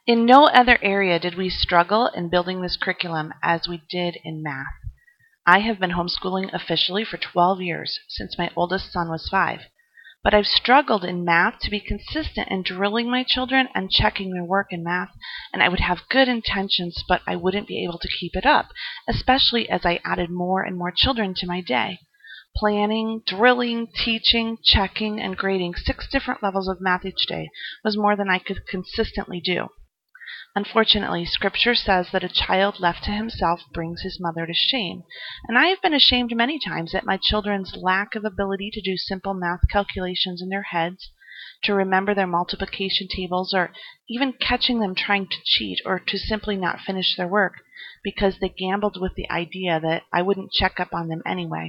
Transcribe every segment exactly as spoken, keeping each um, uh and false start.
In no other area did we struggle in building this curriculum as we did in math. I have been homeschooling officially for twelve years, since my oldest son was five. But I've struggled in math to be consistent in drilling my children and checking their work in math, and I would have good intentions, but I wouldn't be able to keep it up, especially as I added more and more children to my day. Planning, drilling, teaching, checking, and grading six different levels of math each day was more than I could consistently do. Unfortunately, Scripture says that a child left to himself brings his mother to shame, and I have been ashamed many times at my children's lack of ability to do simple math calculations in their heads, to remember their multiplication tables, or even catching them trying to cheat or to simply not finish their work because they gambled with the idea that I wouldn't check up on them anyway.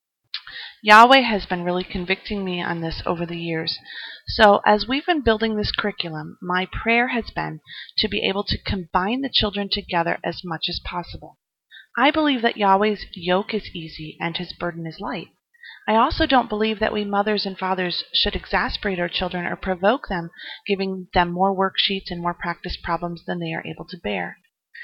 Yahweh has been really convicting me on this over the years. So as we've been building this curriculum, my prayer has been to be able to combine the children together as much as possible. I believe that Yahweh's yoke is easy and his burden is light. I also don't believe that we mothers and fathers should exasperate our children or provoke them, giving them more worksheets and more practice problems than they are able to bear.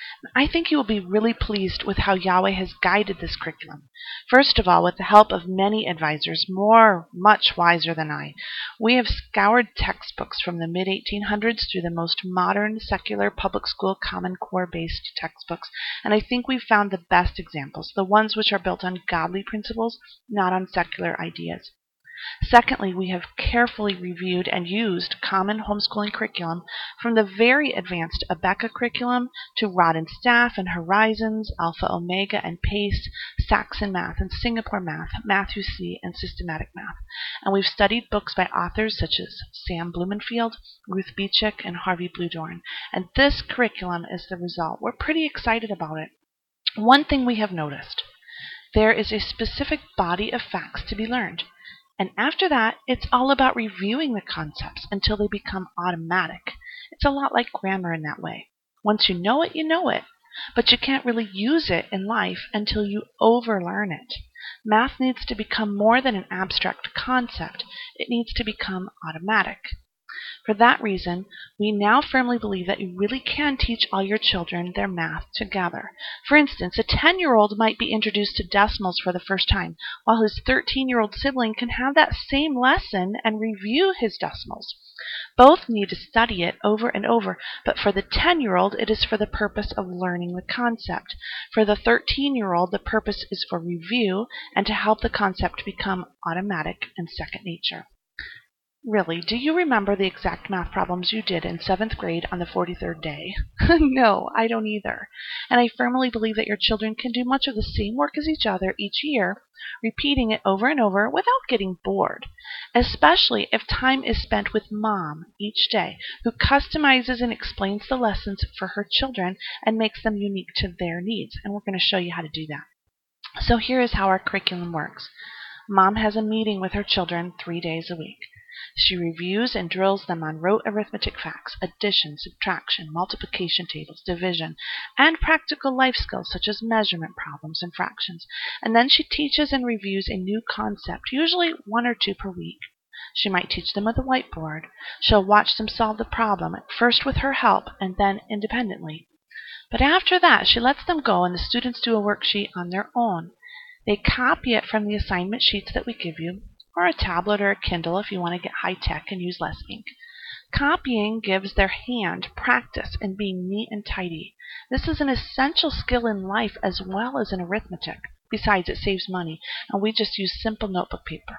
I think you will be really pleased with how Yahweh has guided this curriculum. First of all, with the help of many advisors, more, much wiser than I, we have scoured textbooks from the mid eighteen hundreds through the most modern, secular, public school, Common Core-based textbooks, and I think we've found the best examples, the ones which are built on godly principles, not on secular ideas. Secondly, we have carefully reviewed and used common homeschooling curriculum from the very advanced Abeka curriculum to Rod and Staff and Horizons, Alpha Omega and PACE, Saxon Math and Singapore Math, Matthew C. and Systematic Math. And we've studied books by authors such as Sam Blumenfield, Ruth Beechick, and Harvey Bluedorn. And this curriculum is the result. We're pretty excited about it. One thing we have noticed, there is a specific body of facts to be learned. And after that, it's all about reviewing the concepts until they become automatic. It's a lot like grammar in that way. Once you know it, you know it. But you can't really use it in life until you overlearn it. Math needs to become more than an abstract concept. It needs to become automatic. For that reason, we now firmly believe that you really can teach all your children their math together. For instance, a ten-year-old might be introduced to decimals for the first time, while his thirteen-year-old sibling can have that same lesson and review his decimals. Both need to study it over and over, but for the ten-year-old, it is for the purpose of learning the concept. For the thirteen-year-old, the purpose is for review and to help the concept become automatic and second nature. Really, do you remember the exact math problems you did in seventh grade on the forty-third day? No, I don't either. And I firmly believe that your children can do much of the same work as each other each year, repeating it over and over without getting bored, especially if time is spent with Mom each day, who customizes and explains the lessons for her children and makes them unique to their needs. And we're going to show you how to do that. So here is how our curriculum works. Mom has a meeting with her children three days a week. She reviews and drills them on rote arithmetic facts, addition, subtraction, multiplication tables, division, and practical life skills such as measurement problems and fractions. And then she teaches and reviews a new concept, usually one or two per week. She might teach them with a whiteboard. She'll watch them solve the problem, first with her help and then independently. But after that, she lets them go and the students do a worksheet on their own. They copy it from the assignment sheets that we give you, or a tablet or a Kindle if you want to get high-tech and use less ink. Copying gives their hand practice in being neat and tidy. This is an essential skill in life as well as in arithmetic. Besides, it saves money, and we just use simple notebook paper.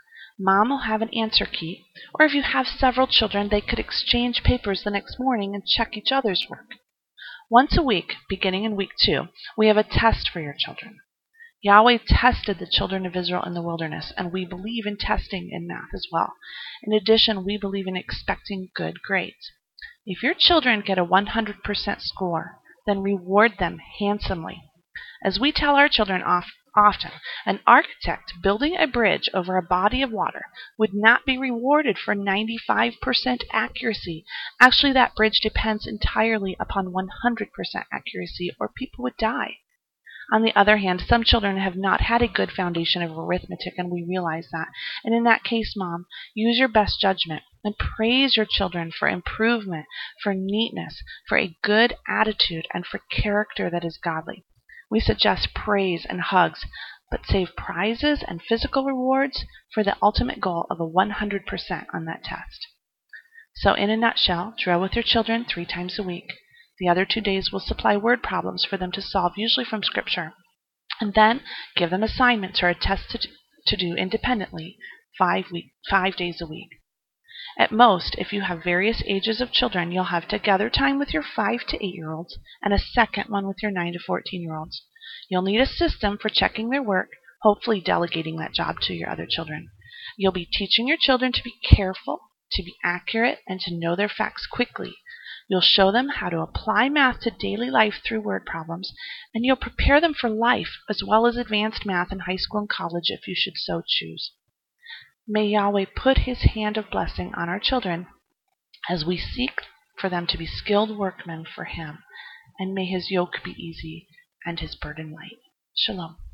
Mom will have an answer key, or if you have several children, they could exchange papers the next morning and check each other's work. Once a week, beginning in week two, we have a test for your children. Yahweh tested the children of Israel in the wilderness, and we believe in testing in math as well. In addition, we believe in expecting good grades. If your children get a one hundred percent score, then reward them handsomely. As we tell our children off, often, an architect building a bridge over a body of water would not be rewarded for ninety-five percent accuracy. Actually, that bridge depends entirely upon one hundred percent accuracy, or people would die. On the other hand, some children have not had a good foundation of arithmetic, and we realize that. And in that case, Mom, use your best judgment. And praise your children for improvement, for neatness, for a good attitude, and for character that is godly. We suggest praise and hugs, but save prizes and physical rewards for the ultimate goal of a one hundred percent on that test. So in a nutshell, drill with your children three times a week. The other two days will supply word problems for them to solve, usually from Scripture. And then give them assignments or a test to, to do independently five, week, five days a week. At most, if you have various ages of children, you'll have together time with your five to eight-year-olds and a second one with your nine to fourteen-year-olds. You'll need a system for checking their work, hopefully delegating that job to your other children. You'll be teaching your children to be careful, to be accurate, and to know their facts quickly. You'll show them how to apply math to daily life through word problems, and you'll prepare them for life as well as advanced math in high school and college if you should so choose. May Yahweh put his hand of blessing on our children as we seek for them to be skilled workmen for him, and may his yoke be easy and his burden light. Shalom.